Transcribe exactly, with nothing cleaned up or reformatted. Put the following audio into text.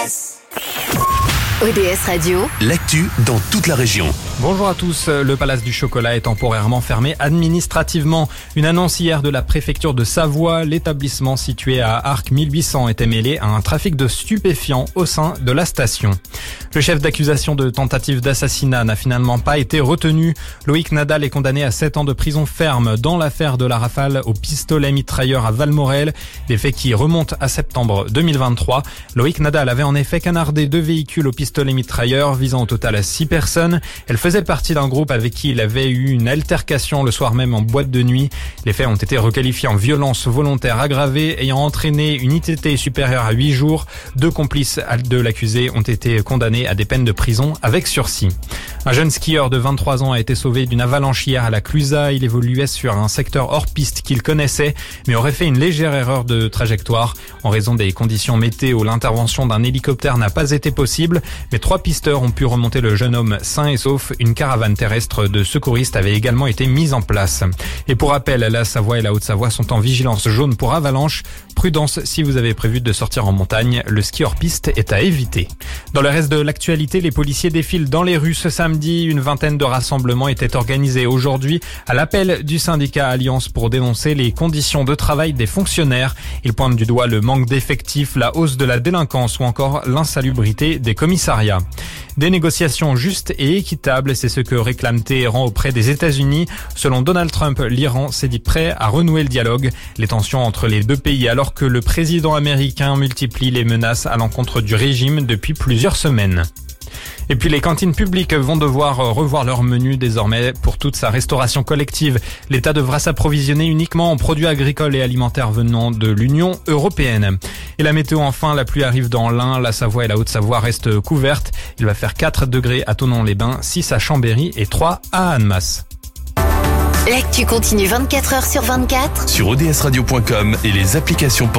S. O D S Radio, l'actu dans toute la région. Bonjour à tous, le Palace du Chocolat est temporairement fermé administrativement. Une annonce hier de la préfecture de Savoie, l'établissement situé à Arc mille huit cents était mêlé à un trafic de stupéfiants au sein de la station. Le chef d'accusation de tentative d'assassinat n'a finalement pas été retenu. Loïc Nadal est condamné à sept ans de prison ferme dans l'affaire de la rafale au pistolet mitrailleur à Valmorel, des faits qui remontent à septembre deux mille vingt-trois. Loïc Nadal avait en effet canardé deux véhicules au pistolet mitrailleur visant au total à six personnes. Elle faisait partie d'un groupe avec qui il avait eu une altercation le soir même en boîte de nuit. Les faits ont été requalifiés en violence volontaire aggravée ayant entraîné une I T T supérieure à huit jours. Deux complices de l'accusé ont été condamnés à des peines de prison avec sursis. Un jeune skieur de vingt-trois ans a été sauvé d'une avalanche hier à la Clusaz. Il évoluait sur un secteur hors piste qu'il connaissait, mais aurait fait une légère erreur de trajectoire. En raison des conditions météo, l'intervention d'un hélicoptère n'a pas été possible, mais trois pisteurs ont pu remonter le jeune homme sain et sauf. Une caravane terrestre de secouristes avait également été mise en place. Et pour rappel, la Savoie et la Haute-Savoie sont en vigilance jaune pour avalanche. Prudence si vous avez prévu de sortir en montagne, le ski hors piste est à éviter. Dans le reste de l'actualité, les policiers défilent dans les rues ce samedi. Une vingtaine de rassemblements étaient organisés aujourd'hui à l'appel du syndicat Alliance pour dénoncer les conditions de travail des fonctionnaires. Ils pointent du doigt le manque d'effectifs, la hausse de la délinquance ou encore l'insalubrité des commissariats. Des négociations justes et équitables, c'est ce que réclame Téhéran auprès des États-Unis. Selon Donald Trump, l'Iran s'est dit prêt à renouer le dialogue. Les tensions entre les deux pays alors que le président américain multiplie les menaces à l'encontre du régime depuis plusieurs semaines. Et puis les cantines publiques vont devoir revoir leur menu désormais pour toute sa restauration collective. L'État devra s'approvisionner uniquement en produits agricoles et alimentaires venant de l'Union européenne. Et la météo enfin, la pluie arrive dans l'Ain, la Savoie et la Haute-Savoie restent couvertes. Il va faire quatre degrés à Thonon-les-Bains, six à Chambéry et trois à Annemasse. l'actu continue vingt-quatre heures sur vingt-quatre Sur O D S radio point com et les applications